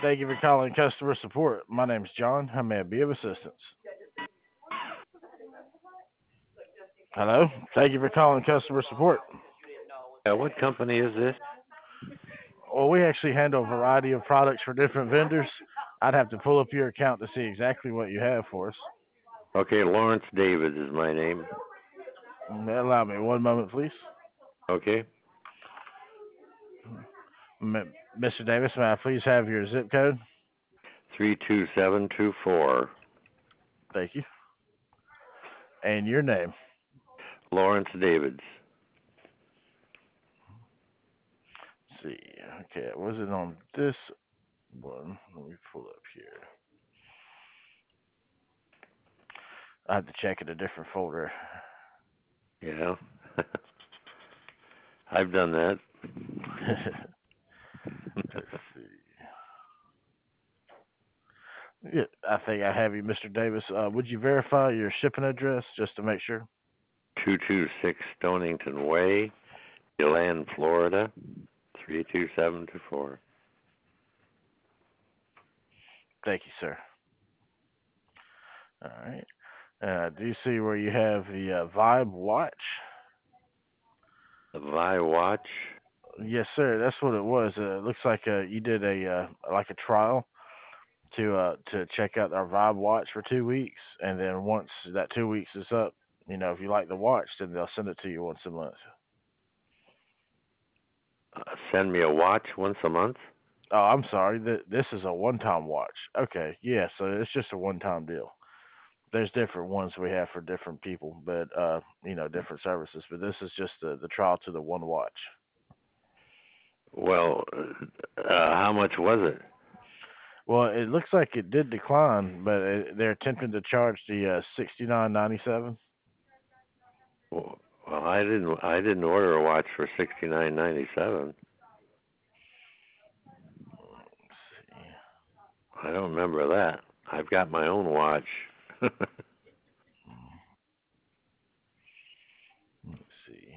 Thank you for calling customer support. My name's John. How may I be of assistance? Hello. Thank you for calling customer support. What company is this? Well, we actually handle a variety of products for different vendors. I'd have to pull up your account to see exactly what you have for us. Okay, Lawrence David is my name. Allow me one moment, please. Okay, Mr. Davis, may I please have your zip code? 32724. Thank you. And your name. Lawrence Davids. Let's see. Okay, was it on this one? Let me pull up here. I have to check in a different folder. Yeah, I've done that. Let's see. Yeah, I think I have you, Mr. Davis. Would you verify your shipping address just to make sure? 226 Stonington Way, Deland, Florida, 32724. Thank you, sir. All right. Do you see where you have the Vibe watch? The Vi Watch. Yes, sir. That's what it was. It looks like you did a trial to check out our Vibe watch for 2 weeks, and then once that 2 weeks is up, if you like the watch, then they'll send it to you once a month. Send me a watch once a month? Oh, I'm sorry. This is a one-time watch. Okay, yeah. So it's just a one-time deal. There's different ones we have for different people, but different services. But this is just the trial to the one watch. Well, how much was it? Well, it looks like it did decline, but they're attempting to charge the 69.97. Well, I didn't order a watch for 69.97. I don't remember that. I've got my own watch. Let's see.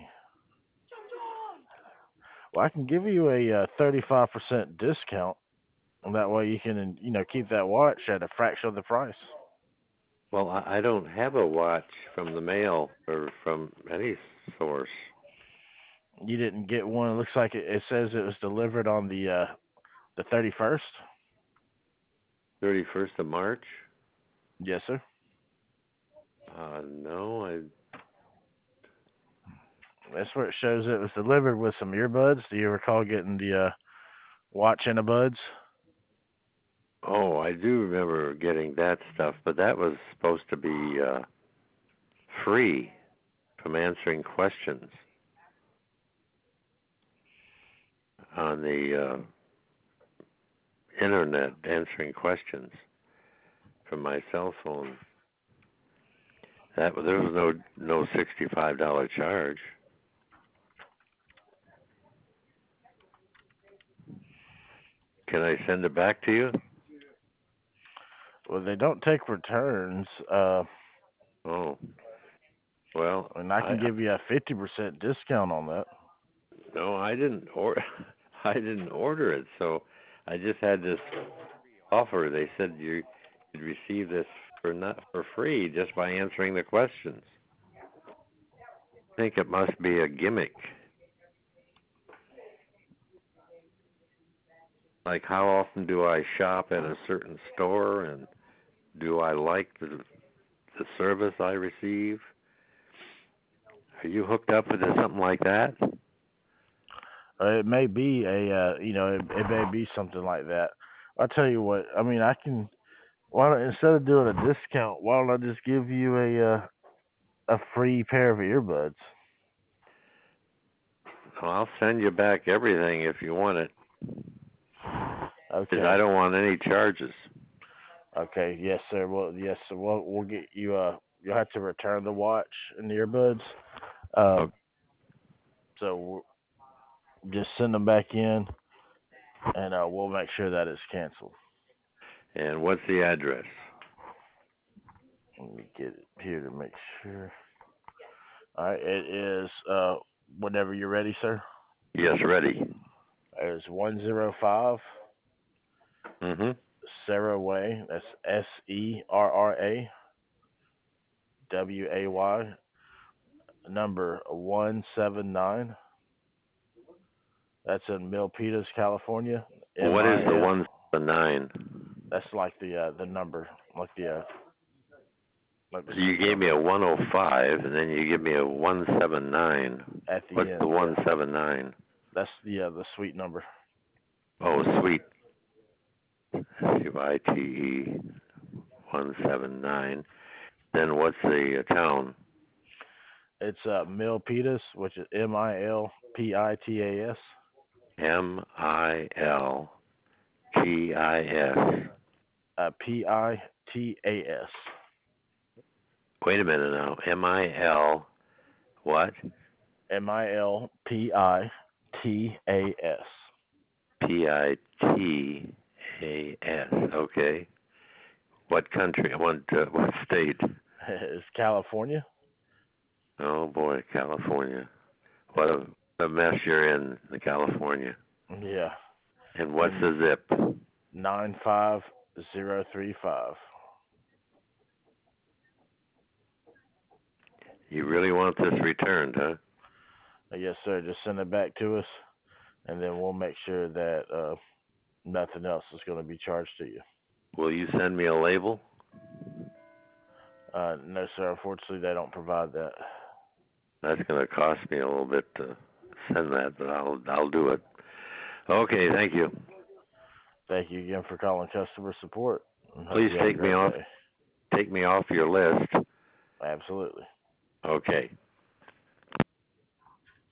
Well, I can give you a 35% discount, and that way you can keep that watch at a fraction of the price. Well, I don't have a watch from the mail or from any source. You didn't get one. It looks like it says it was delivered on the 31st. 31st of March? Yes, sir. No, I. That's where it shows it was delivered with some earbuds. Do you recall getting the watch and the buds? Oh, I do remember getting that stuff, but that was supposed to be free from answering questions on the internet, answering questions from my cell phone. There was no $65 charge. Can I send it back to you? Well, they don't take returns. Oh, well, And I can I give you a 50% discount on that. no, I didn't order. I didn't order it, so I just had this offer. They said you'd receive this not for free just by answering the questions. I think it must be a gimmick. Like how often do I shop at a certain store, and do I like the service I receive? Are you hooked up into something like that? It may be it may be something like that. I'll tell you what. I mean, I can. Why don't instead of doing a discount, why don't I just give you a free pair of earbuds? Well, I'll send you back everything if you want it, because I Okay. don't want any charges. Okay. Yes, sir. Well, yes. So we'll get you. You'll have to return the watch and the earbuds. Okay. Um. So just send them back in, and we'll make sure that it's canceled. And what's the address? Let me get it here to make sure. All right. It is whenever you're ready, sir. Yes, ready. It's 105 Mhm. Sarah Way. That's SERRAWAY. Number 179. That's in Milpitas, California. What is the MIL. 179? That's like the number, like the You suite gave me number a 105, and then you give me a 179. at the What's the end. Yeah, 179? that's the suite number. Oh, sweet. SUITE 179. Then what's the town? It's Milpitas, which is MILPITAS. MILTIS. PITAS. Wait a minute now. MIL what? MILPITAS. PITAS. Okay. What country? What state? It's California. Oh boy, California. What a mess you're in, California. Yeah. And what's And the zip? 95035. You really want this returned, huh? Yes, sir. Just send it back to us, and then we'll make sure that nothing else is going to be charged to you. Will you send me a label? No, sir. Unfortunately, they don't provide that. That's going to cost me a little bit to send that, but I'll do it. Okay, thank you. Thank you again for calling customer support. Please take me off. Day. Take me off your list. Absolutely. Okay.